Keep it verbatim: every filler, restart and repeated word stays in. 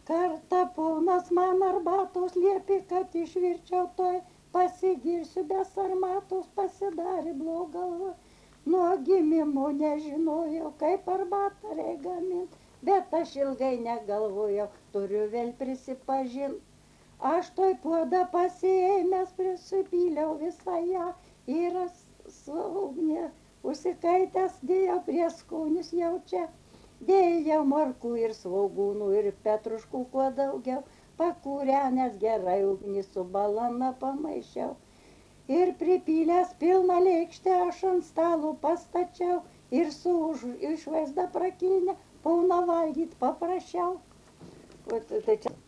Kartą ponas man arbatos liepė, kad išvirčiau toj, pasigirsiu be sarmatos, pasidarė bloga galva. Nuo gimimo nežinojau, kaip arbatą reik gamint, bet aš ilgai negalvojau, turiu vėl prisipažint. Aš toj puodą pasiėmęs prisipyliau visą ją ir su ugnį užsikaitęs dėjau prieskonius jau čia. Dėjau morkų ir svogūnų ir petruškų kuo daugiau, pakūrenęs gerai ugnį su balana pamaišiau. Ir pripylęs pilną lėkštę aš ant stalo pastačiau ir su už, išvaizda prakilnę poną valgyt paprašiau. Vat, tai čia